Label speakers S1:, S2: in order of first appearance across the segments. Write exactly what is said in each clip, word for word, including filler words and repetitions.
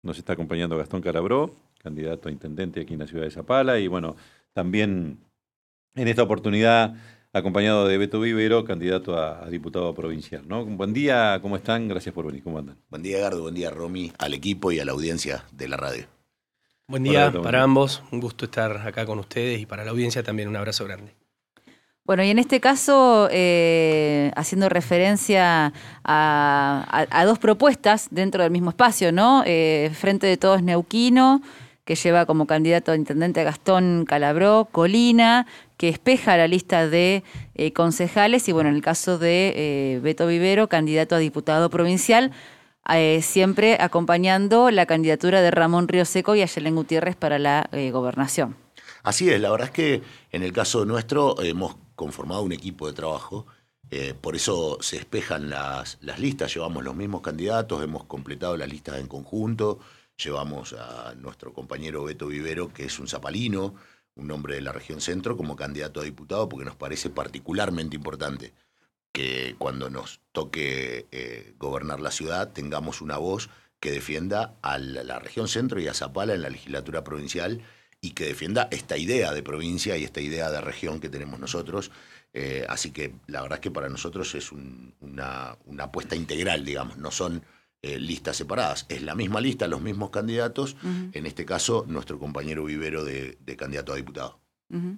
S1: nos está acompañando Gastón Calabró, candidato a intendente aquí en la ciudad de Zapala, y bueno, también en esta oportunidad acompañado de Beto Vivero, candidato a, a diputado provincial, ¿no? Buen día, ¿cómo están? Gracias por venir, ¿cómo andan?
S2: Buen día, Gardo, buen día, Romy, al equipo y a la audiencia de la radio.
S3: Buen día
S1: Hola,
S3: para ambos, un gusto estar acá con ustedes y para la audiencia también un abrazo grande.
S4: Bueno, y en este caso, eh, haciendo referencia a, a, a dos propuestas dentro del mismo espacio, ¿no? Eh, Frente de Todos Neuquino, que lleva como candidato a intendente a Gastón Calabró, Colina, que espeja la lista de eh, concejales, y bueno, en el caso de eh, Beto Vivero, candidato a diputado provincial, eh, siempre acompañando la candidatura de Ramón Río Seco y Ayelén Gutiérrez para la eh, gobernación.
S2: Así es, la verdad es que en el caso nuestro hemos conformado un equipo de trabajo, eh, por eso se espejan las, las listas, llevamos los mismos candidatos, hemos completado las listas en conjunto, llevamos a nuestro compañero Beto Vivero, que es un zapalino, un hombre de la región centro, como candidato a diputado, porque nos parece particularmente importante que cuando nos toque eh, gobernar la ciudad tengamos una voz que defienda a la, la región centro y a Zapala en la legislatura provincial, y que defienda esta idea de provincia y esta idea de región que tenemos nosotros. Eh, así que la verdad es que para nosotros es un, una, una apuesta integral, digamos, no son eh, listas separadas, es la misma lista, los mismos candidatos, uh-huh. En este caso nuestro compañero Vivero de, de candidato a diputado.
S4: Uh-huh.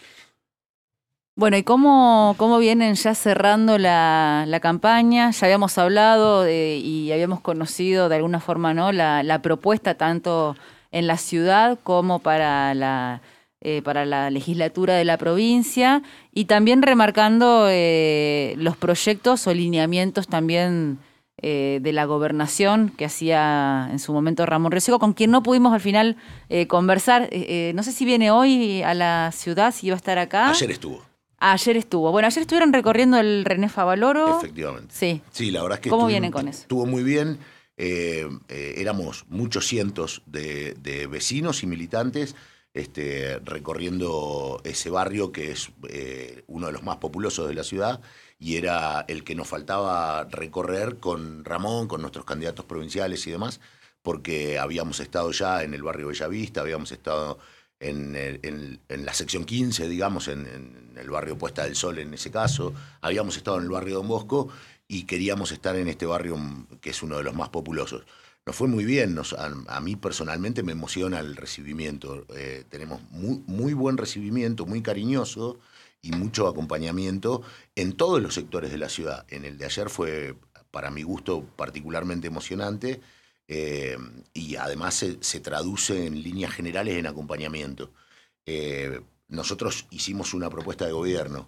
S4: Bueno, ¿y cómo, cómo vienen ya cerrando la, la campaña? Ya habíamos hablado de, y habíamos conocido de alguna forma, ¿no?, la, la propuesta tanto en la ciudad como para la, eh, para la legislatura de la provincia, y también remarcando eh, los proyectos o lineamientos también eh, de la gobernación que hacía en su momento Ramón Río Seco, con quien no pudimos al final eh, conversar. Eh, eh, no sé si viene hoy a la ciudad, si iba a estar acá.
S2: Ayer estuvo.
S4: Ah, ayer estuvo. Bueno, ayer estuvieron recorriendo el René Favaloro.
S2: Efectivamente.
S4: Sí.
S2: Sí, la verdad es que
S4: ¿Cómo
S2: estuvo,
S4: vienen con eso?
S2: Estuvo muy bien. Eh, eh, éramos muchos cientos de, de vecinos y militantes este, recorriendo ese barrio que es eh, uno de los más populosos de la ciudad, y era el que nos faltaba recorrer con Ramón, con nuestros candidatos provinciales y demás, porque habíamos estado ya en el barrio Bellavista, habíamos estado en, el, en, en la sección quince, digamos, en, en el barrio Puesta del Sol en ese caso, habíamos estado en el barrio Don Bosco, y queríamos estar en este barrio que es uno de los más populosos. Nos fue muy bien, nos, a, a mí personalmente me emociona el recibimiento. Eh, tenemos muy, muy buen recibimiento, muy cariñoso y mucho acompañamiento en todos los sectores de la ciudad. En el de ayer fue, para mi gusto, particularmente emocionante, eh, y además se, se traduce en líneas generales en acompañamiento. Eh, nosotros hicimos una propuesta de gobierno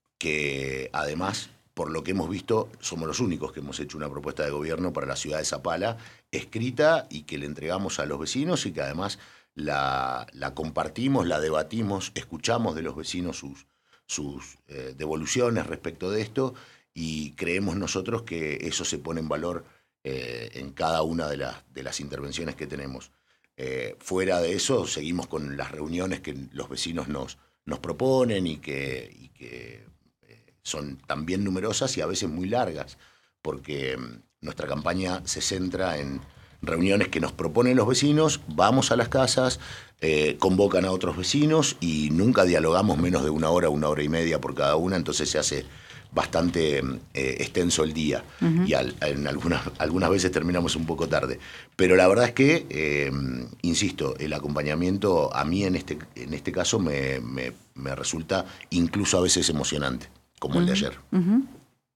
S2: que además, por lo que hemos visto, somos los únicos que hemos hecho una propuesta de gobierno para la ciudad de Zapala, escrita y que le entregamos a los vecinos, y que además la, la compartimos, la debatimos, escuchamos de los vecinos sus, sus eh, devoluciones respecto de esto, y creemos nosotros que eso se pone en valor eh, en cada una de, la, de las intervenciones que tenemos. Eh, fuera de eso, seguimos con las reuniones que los vecinos nos, nos proponen y que... Y que son también numerosas y a veces muy largas, porque nuestra campaña se centra en reuniones que nos proponen los vecinos, vamos a las casas, eh, convocan a otros vecinos y nunca dialogamos menos de una hora, una hora y media por cada una, entonces se hace bastante eh, extenso el día, uh-huh. y al, en algunas, algunas veces terminamos un poco tarde. Pero la verdad es que, eh, insisto, el acompañamiento a mí en este, en este caso me, me, me resulta incluso a veces emocionante, como uh-huh. el de ayer.
S4: Uh-huh.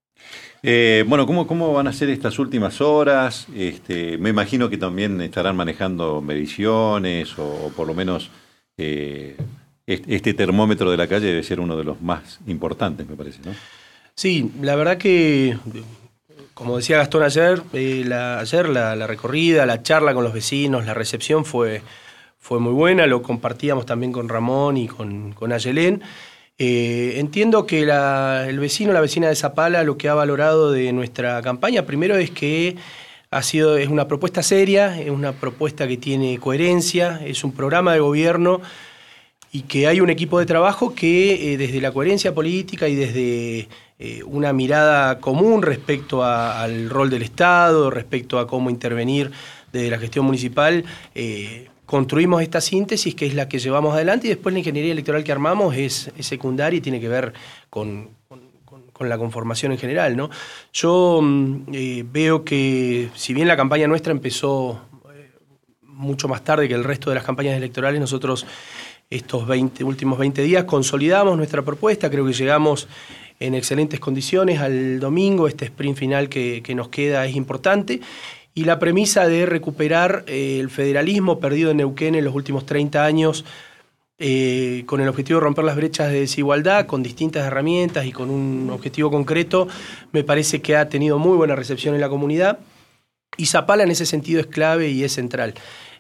S1: Eh, bueno, ¿cómo, ¿cómo van a ser estas últimas horas? Este, me imagino que también estarán manejando mediciones, o, o por lo menos eh, este, este termómetro de la calle debe ser uno de los más importantes, me parece, ¿no?
S3: Sí, la verdad que, como decía Gastón ayer, eh, la, ayer la, la recorrida, la charla con los vecinos, la recepción fue, fue muy buena, lo compartíamos también con Ramón y con, con Ayelén. Eh, entiendo que la, el vecino, la vecina de Zapala, lo que ha valorado de nuestra campaña, primero es que ha sido, es una propuesta seria, es una propuesta que tiene coherencia, es un programa de gobierno, y que hay un equipo de trabajo que eh, desde la coherencia política y desde eh, una mirada común respecto a, al rol del Estado, respecto a cómo intervenir desde la gestión municipal, eh, construimos esta síntesis que es la que llevamos adelante, y después la ingeniería electoral que armamos es, es secundaria y tiene que ver con, con, con, con la conformación en general, ¿no? Yo eh, veo que si bien la campaña nuestra empezó eh, mucho más tarde que el resto de las campañas electorales, nosotros estos veinte, últimos veinte días consolidamos nuestra propuesta, creo que llegamos en excelentes condiciones al domingo, este sprint final que, que nos queda es importante. Y la premisa de recuperar eh, el federalismo perdido en Neuquén en los últimos treinta años, eh, con el objetivo de romper las brechas de desigualdad, con distintas herramientas y con un objetivo concreto, me parece que ha tenido muy buena recepción en la comunidad. Y Zapala en ese sentido es clave y es central.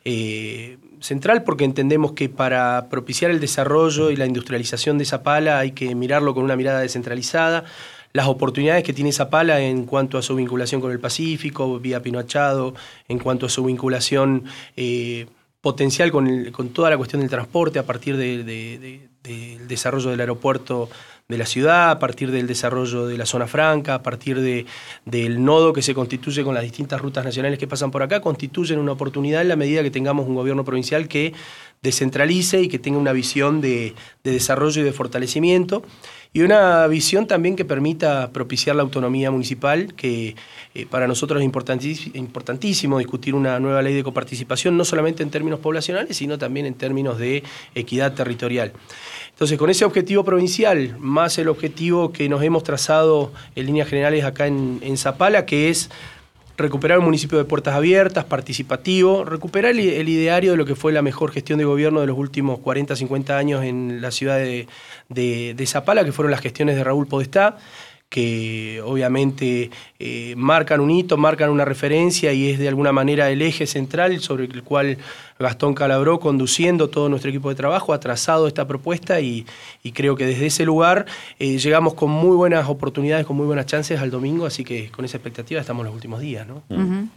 S3: Eh, central porque entendemos que para propiciar el desarrollo y la industrialización de Zapala hay que mirarlo con una mirada descentralizada. Las oportunidades que tiene Zapala en cuanto a su vinculación con el Pacífico, vía Pino Achado, en cuanto a su vinculación eh, potencial con, el, con toda la cuestión del transporte a partir de, de, de, del desarrollo del aeropuerto de la ciudad, a partir del desarrollo de la zona franca, a partir de, del nodo que se constituye con las distintas rutas nacionales que pasan por acá, constituyen una oportunidad en la medida que tengamos un gobierno provincial que descentralice y que tenga una visión de, de desarrollo y de fortalecimiento, y una visión también que permita propiciar la autonomía municipal, que eh, para nosotros es importantísimo, importantísimo discutir una nueva ley de coparticipación, no solamente en términos poblacionales, sino también en términos de equidad territorial. Entonces, con ese objetivo provincial, más el objetivo que nos hemos trazado en líneas generales acá en, en Zapala, que es recuperar un municipio de puertas abiertas, participativo, recuperar el, el ideario de lo que fue la mejor gestión de gobierno de los últimos cuarenta, cincuenta años en la ciudad de, de, de Zapala, que fueron las gestiones de Raúl Podestá, que obviamente eh, marcan un hito, marcan una referencia y es de alguna manera el eje central sobre el cual Gastón Calabró, conduciendo todo nuestro equipo de trabajo, ha trazado esta propuesta y, y creo que desde ese lugar eh, llegamos con muy buenas oportunidades, con muy buenas chances al domingo, así que con esa expectativa estamos los últimos días, ¿no?
S1: Uh-huh.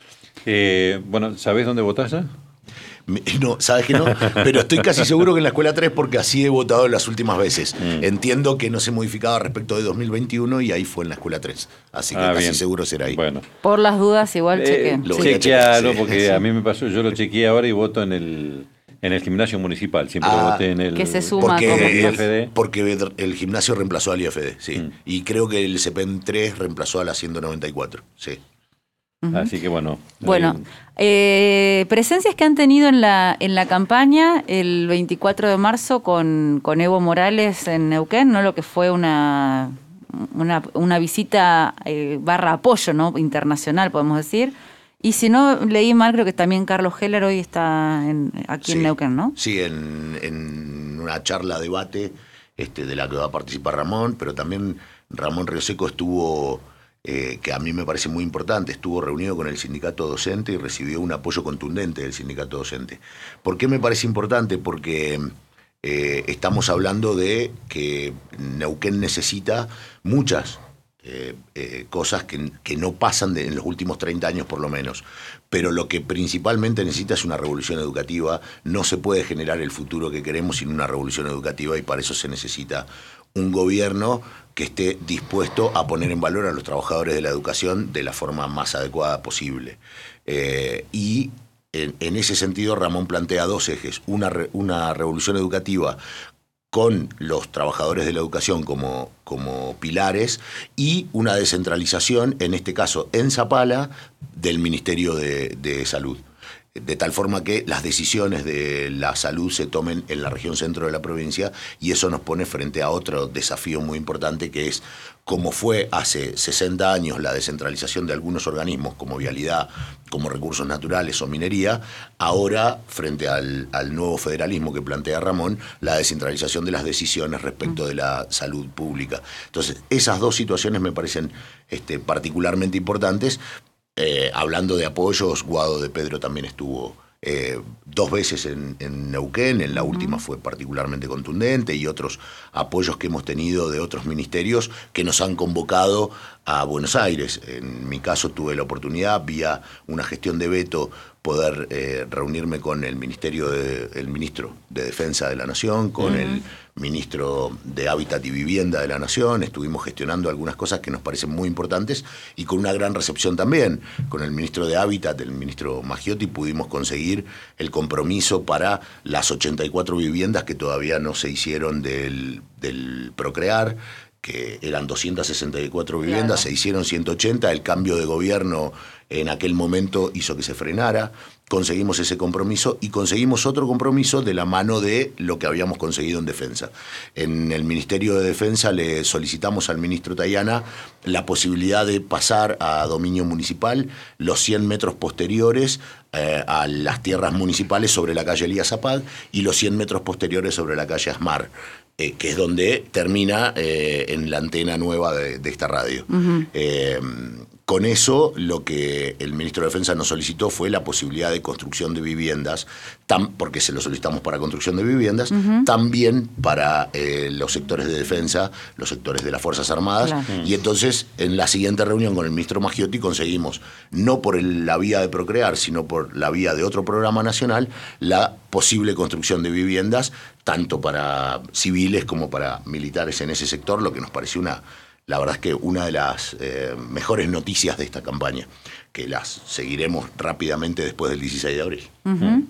S1: eh, bueno, ¿sabés dónde votás ya?
S2: No, ¿sabes que no? Pero estoy casi seguro que en la Escuela tres, porque así he votado las últimas veces. Mm. Entiendo que no se modificaba respecto de dos mil veintiuno y ahí fue en la Escuela tres. Así que ah, casi bien. Seguro será ahí.
S1: Bueno.
S4: Por las dudas, igual
S1: eh,
S4: chequeé.
S1: Sí. Chequealo, porque sí. A mí me pasó, yo lo chequeé ahora y voto en el, en el gimnasio municipal. Siempre ah, voté en el...
S4: Que se suma
S2: porque,
S4: como
S2: I F D. Porque el gimnasio reemplazó al I F D, sí. Mm. Y creo que el CEPEN tres reemplazó a la ciento noventa y cuatro, sí.
S4: Uh-huh.
S1: Así que bueno.
S4: Bueno, eh, presencias que han tenido en la en la campaña el veinticuatro de marzo con, con Evo Morales en Neuquén, ¿no? Lo que fue una, una, una visita eh, barra apoyo, ¿no? Internacional, podemos decir. Y si no leí mal, creo que también Carlos Heller hoy está en, aquí
S2: sí,
S4: en Neuquén, ¿no?
S2: Sí, en, en una charla, debate este, de la que va a participar Ramón, pero también Ramón Rioseco estuvo... Eh, que a mí me parece muy importante, estuvo reunido con el sindicato docente y recibió un apoyo contundente del sindicato docente. ¿Por qué me parece importante? Porque eh, estamos hablando de que Neuquén necesita muchas eh, eh, cosas que, que no pasan de, en los últimos treinta años por lo menos, pero lo que principalmente necesita es una revolución educativa. No se puede generar el futuro que queremos sin una revolución educativa, y para eso se necesita un gobierno que esté dispuesto a poner en valor a los trabajadores de la educación de la forma más adecuada posible. Eh, y en, en ese sentido Ramón plantea dos ejes: una, re, una revolución educativa con los trabajadores de la educación como, como pilares, y una descentralización, en este caso en Zapala, del Ministerio de, de Salud. De tal forma que las decisiones de la salud se tomen en la región centro de la provincia, y eso nos pone frente a otro desafío muy importante, que es como fue hace sesenta años la descentralización de algunos organismos como vialidad, como recursos naturales o minería, ahora frente al, al nuevo federalismo que plantea Ramón, la descentralización de las decisiones respecto de la salud pública. Entonces, esas dos situaciones me parecen este, particularmente importantes. Eh, hablando de apoyos, Guado de Pedro también estuvo eh, dos veces en, en Neuquén, en la última fue particularmente contundente, y otros apoyos que hemos tenido de otros ministerios que nos han convocado a Buenos Aires. En mi caso tuve la oportunidad, vía una gestión de veto poder eh, reunirme con el Ministerio de, el Ministro de Defensa de la Nación, con uh-huh. el Ministro de Hábitat y Vivienda de la Nación. Estuvimos gestionando algunas cosas que nos parecen muy importantes y con una gran recepción también. Con el Ministro de Hábitat, el Ministro Maggiotti, pudimos conseguir el compromiso para las ochenta y cuatro viviendas que todavía no se hicieron del, del Procrear, que eran doscientas sesenta y cuatro viviendas, claro. Se hicieron ciento ochenta, el cambio de gobierno en aquel momento hizo que se frenara, conseguimos ese compromiso y conseguimos otro compromiso de la mano de lo que habíamos conseguido en defensa. En el Ministerio de Defensa le solicitamos al ministro Tayana la posibilidad de pasar a dominio municipal los cien metros posteriores eh, a las tierras municipales sobre la calle Elías Zapag y los cien metros posteriores sobre la calle Asmar. Eh, que es donde termina eh, en la antena nueva de, de esta radio. Uh-huh. Eh, con eso, lo que el ministro de Defensa nos solicitó fue la posibilidad de construcción de viviendas, tam, porque se lo solicitamos para construcción de viviendas, uh-huh. también para eh, los sectores de defensa, los sectores de las Fuerzas Armadas. Claro. Y entonces, en la siguiente reunión con el ministro Maggiotti, conseguimos, no por el, la vía de Procrear, sino por la vía de otro programa nacional, la posible construcción de viviendas, tanto para civiles como para militares en ese sector, lo que nos pareció una, la verdad es que una de las eh, mejores noticias de esta campaña, que las seguiremos rápidamente después del dieciséis de abril.
S1: Uh-huh.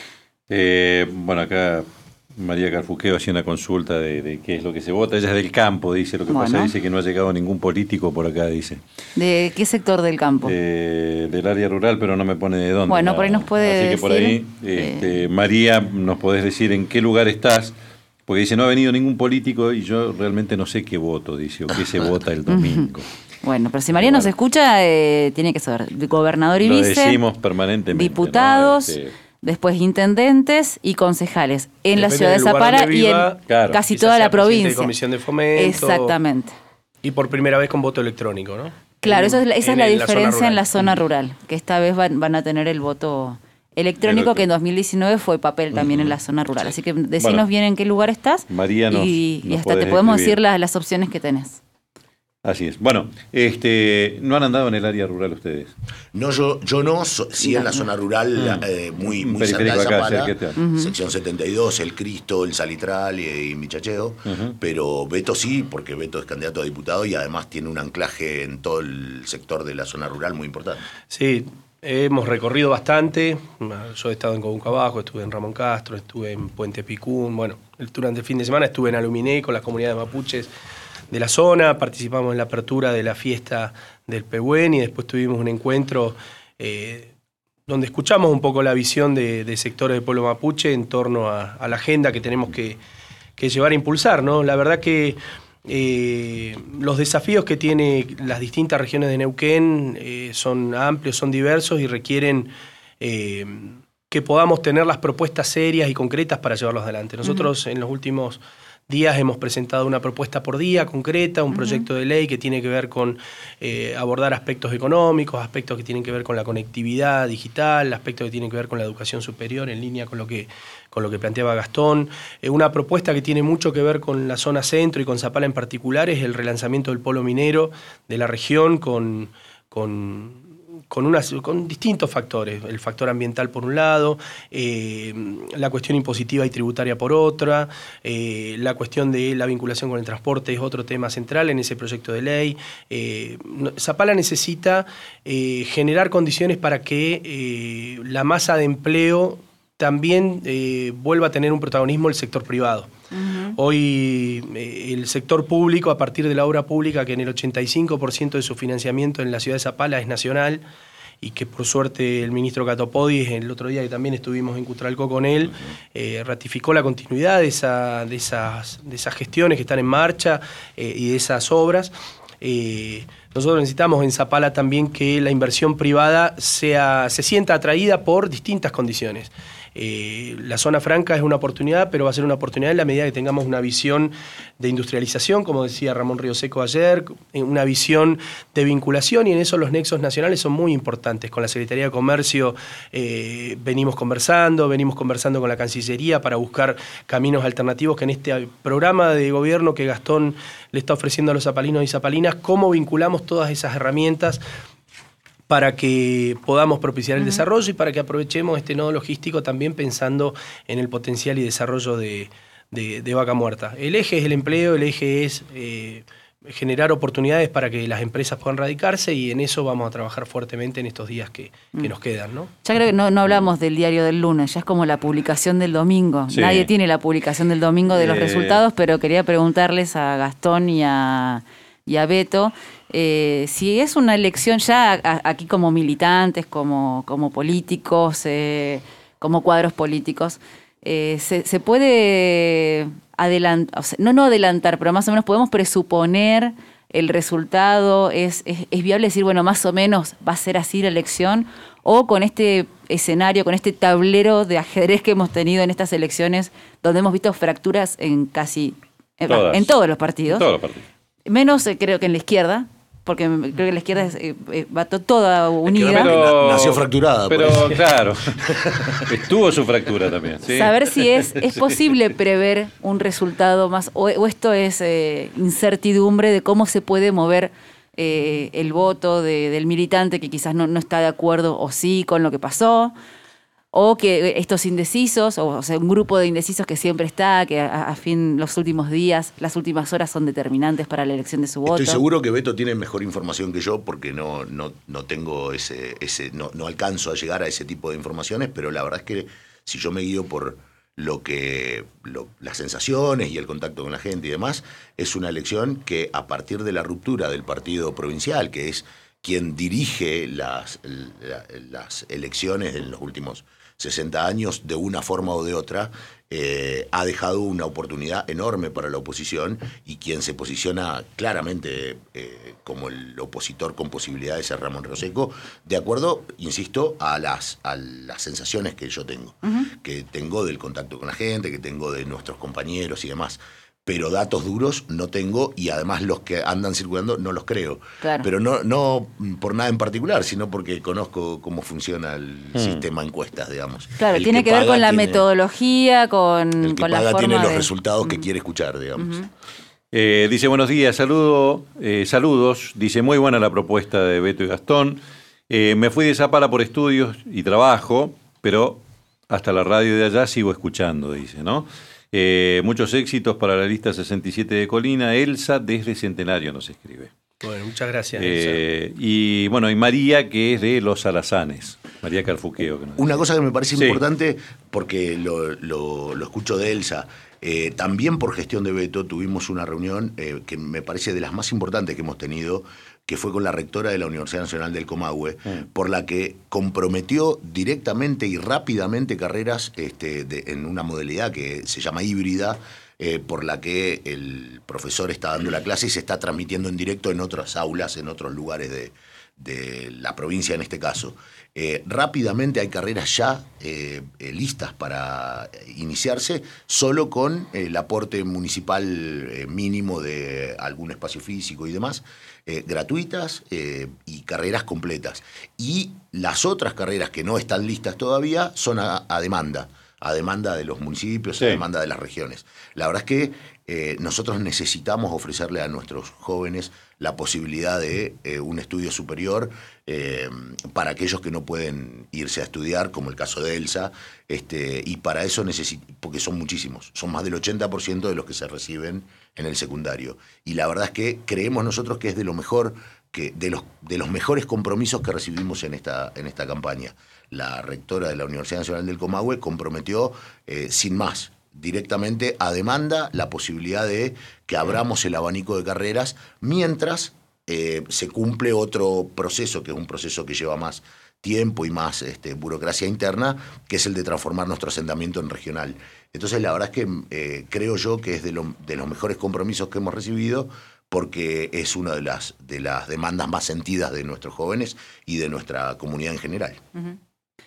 S1: Eh, bueno, acá María Carfuqueo hacía una consulta de, de qué es lo que se vota. Ella es del campo, dice. Lo que bueno. pasa dice que no ha llegado ningún político por acá, dice.
S4: ¿De qué sector del campo?
S1: Eh, del área rural, pero no me pone de dónde.
S4: Bueno, nada. Por ahí nos puede
S1: Así
S4: decir,
S1: que por ahí, este, eh... María, nos podés decir en qué lugar estás, porque dice, no ha venido ningún político y yo realmente no sé qué voto, dice, o qué se vota el domingo.
S4: Bueno, pero si María bueno. nos escucha, eh, tiene que saber. Gobernador y
S1: lo
S4: vice.
S1: Lo decimos permanentemente.
S4: Diputados. ¿No? Este, después intendentes y concejales en Depende la ciudad de Zapala viva, y en claro. casi toda la provincia.
S3: De comisión de fomento.
S4: Exactamente.
S3: Y por primera vez con voto electrónico, ¿no?
S4: Claro, en, eso es la, esa es la, la diferencia
S3: la
S4: en la zona rural, que esta vez van, van a tener el voto electrónico, que en dos mil diecinueve fue papel también uh-huh. en la zona rural. Sí. Así que decinos bueno, bien en qué lugar estás
S1: María nos,
S4: y,
S1: nos
S4: y hasta te podemos escribir. decir las, las opciones que tenés.
S1: Así es. Bueno, este, ¿no han andado en el área rural ustedes?
S2: No, yo, yo no, so, sí no, en la no. zona rural, mm. eh, muy, muy cerca de Zapala, uh-huh. sección setenta y dos, El Cristo, El Salitral y, y Michacheo, uh-huh. pero Beto sí, porque Beto es candidato a diputado y además tiene un anclaje en todo el sector de la zona rural muy importante.
S3: Sí, hemos recorrido bastante. Yo he estado en Cobunco Abajo, estuve en Ramón Castro, estuve en Puente Picún, bueno, durante el fin de semana estuve en Aluminé con las comunidades mapuches de la zona, participamos en la apertura de la fiesta del Pehuen y después tuvimos un encuentro eh, donde escuchamos un poco la visión de, de sectores del pueblo mapuche en torno a, a la agenda que tenemos que, que llevar a impulsar, ¿no? La verdad que eh, los desafíos que tiene las distintas regiones de Neuquén eh, son amplios, son diversos y requieren eh, que podamos tener las propuestas serias y concretas para llevarlos adelante. Nosotros uh-huh. en los últimos días hemos presentado una propuesta por día concreta, un uh-huh. proyecto de ley que tiene que ver con eh, abordar aspectos económicos, aspectos que tienen que ver con la conectividad digital, aspectos que tienen que ver con la educación superior en línea con lo que, con lo que planteaba Gastón. Eh, una propuesta que tiene mucho que ver con la zona centro y con Zapala en particular es el relanzamiento del polo minero de la región con... con Con, unas, con distintos factores, el factor ambiental por un lado, eh, la cuestión impositiva y tributaria por otra, eh, la cuestión de la vinculación con el transporte es otro tema central en ese proyecto de ley. Eh, Zapala necesita eh, generar condiciones para que eh, la masa de empleo también eh, vuelva a tener un protagonismo el sector privado. Uh-huh. Hoy eh, el sector público, a partir de la obra pública, que en el ochenta y cinco por ciento de su financiamiento en la ciudad de Zapala es nacional, y que por suerte el ministro Catopodis, el otro día que también estuvimos en Cutralcó con él, uh-huh. eh, ratificó la continuidad de, esa, de, esas, de esas gestiones que están en marcha eh, y de esas obras. Eh, nosotros necesitamos en Zapala también que la inversión privada sea, se sienta atraída por distintas condiciones. Eh, la zona franca es una oportunidad, pero va a ser una oportunidad en la medida que tengamos una visión de industrialización, como decía Ramón Río-Seco ayer, una visión de vinculación, y en eso los nexos nacionales son muy importantes. Con la Secretaría de Comercio eh, venimos conversando, venimos conversando con la Cancillería para buscar caminos alternativos que en este programa de gobierno que Gastón le está ofreciendo a los zapalinos y zapalinas, cómo vinculamos todas esas herramientas para que podamos propiciar el uh-huh. desarrollo y para que aprovechemos este nodo logístico también pensando en el potencial y desarrollo de, de, de Vaca Muerta. El eje es el empleo, el eje es eh, generar oportunidades para que las empresas puedan radicarse, y en eso vamos a trabajar fuertemente en estos días que, que nos quedan, ¿no?
S4: Ya creo que no, no hablamos del diario del lunes, ya es como la publicación del domingo. Sí. Nadie tiene la publicación del domingo de los eh... resultados, pero quería preguntarles a Gastón y a, y a Beto eh, si es una elección ya a, aquí como militantes, como, como políticos, eh, como cuadros políticos, eh, se, se puede adelantar, o sea, no, no adelantar, pero más o menos podemos presuponer el resultado, es, es, es viable decir, bueno, más o menos va a ser así la elección, o con este escenario, con este tablero de ajedrez que hemos tenido en estas elecciones, donde hemos visto fracturas en casi, en, en todos los partidos.
S1: En todos los partidos.
S4: Menos eh, creo que en la izquierda, porque creo que la izquierda es, eh, eh, va to, toda unida.
S2: Es que pero, nació fracturada.
S1: Pero pues. Claro, estuvo su fractura también. ¿Sí?
S4: Saber si es, es posible prever un resultado más, o, o esto es eh, incertidumbre de cómo se puede mover eh, el voto de, del militante que quizás no, no está de acuerdo o sí con lo que pasó, o que estos indecisos, o, o sea, un grupo de indecisos que siempre está, que a, a fin los últimos días, las últimas horas son determinantes para la elección de su voto.
S2: Estoy seguro que Beto tiene mejor información que yo, porque no, no, no tengo ese, ese no, no alcanzo a llegar a ese tipo de informaciones, pero la verdad es que si yo me guío por lo que lo, las sensaciones y el contacto con la gente y demás, es una elección que a partir de la ruptura del partido provincial, que es quien dirige las, la, las elecciones en los últimos sesenta años, de una forma o de otra, eh, ha dejado una oportunidad enorme para la oposición, y quien se posiciona claramente eh, como el opositor con posibilidades es Ramón Rosecco, de acuerdo, insisto, a las, a las sensaciones que yo tengo, uh-huh. que tengo del contacto con la gente, que tengo de nuestros compañeros y demás. Pero datos duros no tengo, y además los que andan circulando no los creo. Claro. Pero no, no por nada en particular, sino porque conozco cómo funciona el hmm. sistema encuestas, digamos.
S4: Claro,
S2: el
S4: tiene que, que ver con la tiene, metodología, con,
S2: el que
S4: con
S2: paga
S4: la forma
S2: tiene
S4: de...
S2: los resultados que mm. quiere escuchar, digamos. Uh-huh.
S1: Eh, dice, buenos días, saludo, eh, saludos. Dice, muy buena la propuesta de Beto y Gastón. Eh, me fui de Zapala por estudios y trabajo, pero hasta la radio de allá sigo escuchando, dice, ¿no? Eh, muchos éxitos para la lista sesenta y siete de Colina. Elsa desde Centenario nos escribe.
S3: Bueno, muchas gracias.
S1: Eh, y bueno, y María, que es de Los Alazanes. María Carfuqueo. Que nos
S2: Una cosa que me parece sí. importante, porque lo, lo, lo escucho de Elsa, eh, también por gestión de Beto tuvimos una reunión eh, que me parece de las más importantes que hemos tenido, que fue con la rectora de la Universidad Nacional del Comahue, mm. por la que comprometió directamente y rápidamente carreras este, de, en una modalidad que se llama híbrida, eh, por la que el profesor está dando la clase y se está transmitiendo en directo en otras aulas, en otros lugares de, de la provincia en este caso. Eh, rápidamente hay carreras ya eh, eh, listas para iniciarse, solo con el aporte municipal eh, mínimo de algún espacio físico y demás, eh, gratuitas eh, y carreras completas. Y las otras carreras que no están listas todavía son a, a demanda, a demanda de los municipios, sí. a demanda de las regiones. La verdad es que eh, nosotros necesitamos ofrecerle a nuestros jóvenes la posibilidad de eh, un estudio superior eh, para aquellos que no pueden irse a estudiar, como el caso de Elsa, este, y para eso necesitamos, porque son muchísimos, son más del ochenta por ciento de los que se reciben en el secundario. Y la verdad es que creemos nosotros que es de lo mejor, que de los, de los mejores compromisos que recibimos en esta, en esta campaña. La rectora de la Universidad Nacional del Comahue comprometió, eh, sin más, directamente a demanda, la posibilidad de que abramos el abanico de carreras mientras eh, se cumple otro proceso, que es un proceso que lleva más tiempo y más este, burocracia interna, que es el de transformar nuestro asentamiento en regional. Entonces la verdad es que eh, creo yo que es de, lo, de los mejores compromisos que hemos recibido, porque es una de las, de las demandas más sentidas de nuestros jóvenes y de nuestra comunidad en general.
S4: Uh-huh.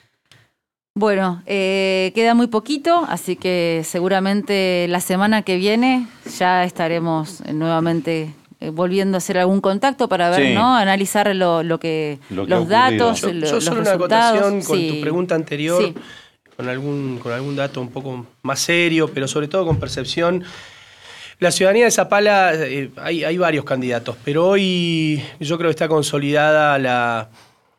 S4: Bueno, eh, queda muy poquito, así que seguramente la semana que viene ya estaremos nuevamente eh, volviendo a hacer algún contacto para ver, sí. ¿no? Analizar lo, lo que, lo que los datos,
S3: yo,
S4: lo,
S3: yo
S4: los
S3: solo
S4: resultados.
S3: Una acotación con
S4: sí.
S3: tu pregunta anterior,
S4: sí.
S3: con algún, con algún dato un poco más serio, pero sobre todo con percepción. La ciudadanía de Zapala, eh, hay, hay varios candidatos, pero hoy yo creo que está consolidada la...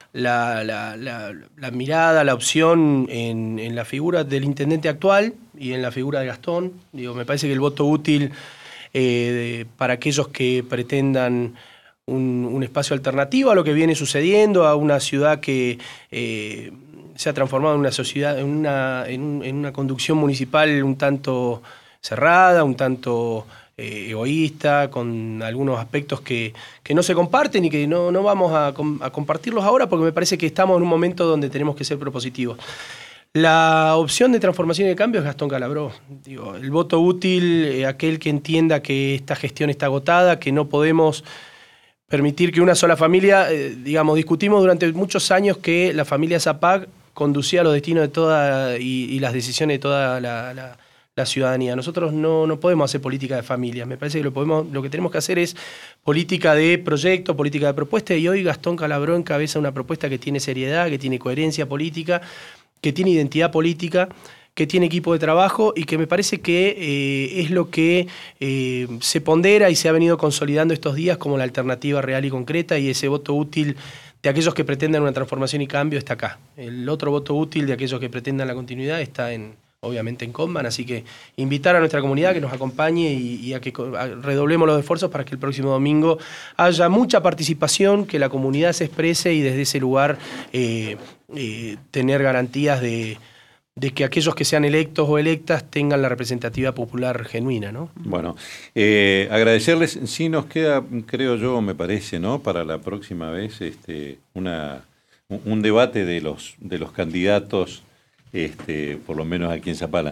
S3: la, la, la, la mirada, la opción en, en la figura del intendente actual y en la figura de Gastón. Digo, me parece que el voto útil eh, de, para aquellos que pretendan un, un espacio alternativo a lo que viene sucediendo, a una ciudad que eh, se ha transformado en una sociedad, en una, en, un, en una conducción municipal un tanto cerrada, un tanto eh, egoísta, con algunos aspectos que, que no se comparten y que no, no vamos a, a compartirlos ahora, porque me parece que estamos en un momento donde tenemos que ser propositivos. La opción de transformación y de cambio es Gastón Calabró. Digo, el voto útil, eh, aquel que entienda que esta gestión está agotada, que no podemos permitir que una sola familia, eh, digamos, discutimos durante muchos años que la familia Zapag conducía los destinos de toda y, y las decisiones de toda la, la la ciudadanía. Nosotros no, no podemos hacer política de familias. Me parece que lo, podemos, lo que tenemos que hacer es política de proyecto, política de propuesta, y hoy Gastón Calabró encabeza una propuesta que tiene seriedad, que tiene coherencia política, que tiene identidad política, que tiene equipo de trabajo y que me parece que eh, es lo que eh, se pondera y se ha venido consolidando estos días como la alternativa real y concreta, y ese voto útil de aquellos que pretendan una transformación y cambio está acá. El otro voto útil de aquellos que pretendan la continuidad está en obviamente en Conman, así que invitar a nuestra comunidad que nos acompañe y, y a que a, redoblemos los esfuerzos para que el próximo domingo haya mucha participación, que la comunidad se exprese y desde ese lugar eh, eh, tener garantías de, de que aquellos que sean electos o electas tengan la representatividad popular genuina, ¿no?
S1: Bueno, eh, agradecerles, sí nos queda, creo yo, me parece, ¿no? Para la próxima vez, este, una, un debate de los, de los candidatos. Este, por lo menos aquí en Zapala.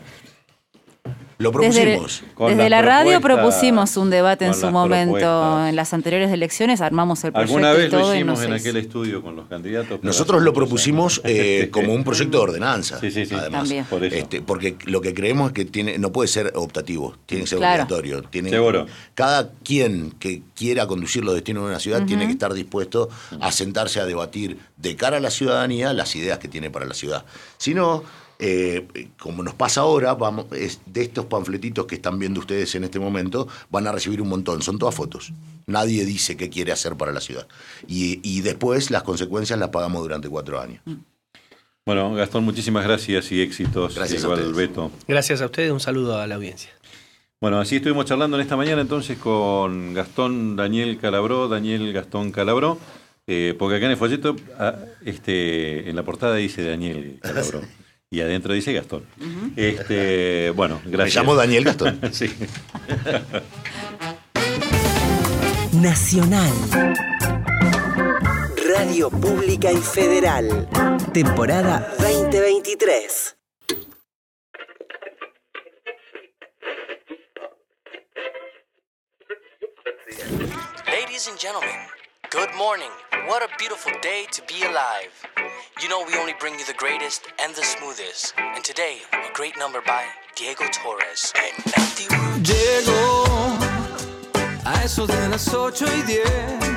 S2: Lo propusimos.
S4: Desde, desde la radio propusimos un debate en su momento, en las anteriores elecciones, armamos el proyecto.
S1: Alguna vez
S4: y todo,
S1: lo hicimos
S4: no
S1: en
S4: sé
S1: aquel
S4: si...
S1: estudio con los candidatos.
S2: Nosotros lo propusimos eh, como un proyecto de ordenanza.
S1: Sí, sí, sí.
S2: Además,
S4: También.
S1: Por eso.
S2: Este, porque lo que creemos es que tiene, no puede ser optativo, tiene que ser
S4: Claro.
S2: obligatorio. Tiene,
S1: Seguro.
S2: Cada quien que quiera conducir los destinos de una ciudad
S4: Uh-huh.
S2: tiene que estar dispuesto a sentarse a debatir de cara a la ciudadanía las ideas que tiene para la ciudad. Si no, Eh, como nos pasa ahora, vamos, es de estos panfletitos que están viendo ustedes en este momento, van a recibir un montón, son todas fotos. Nadie dice qué quiere hacer para la ciudad. Y, y después las consecuencias las pagamos durante cuatro años.
S1: Bueno, Gastón, muchísimas gracias y éxitos.
S2: Gracias
S1: igual,
S2: a ustedes.
S1: Beto.
S3: Gracias a ustedes, un saludo a la audiencia.
S1: Bueno, así estuvimos charlando en esta mañana entonces con Gastón Daniel Calabró, Daniel Gastón Calabró, eh, porque acá en el folleto, ah, este, en la portada dice Daniel Calabró. Y adentro dice Gastón. Uh-huh. Este, bueno, gracias.
S2: Me llamo Daniel Gastón.
S1: Sí.
S5: Nacional. Radio Pública y Federal. Temporada veinte veintitrés.
S6: Ladies and gentlemen, good morning. What a beautiful day to be alive. You know we only bring you the greatest and the smoothest. And today, a great number by Diego Torres and Matthew Roots.
S7: Llegó a eso de las ocho y diez.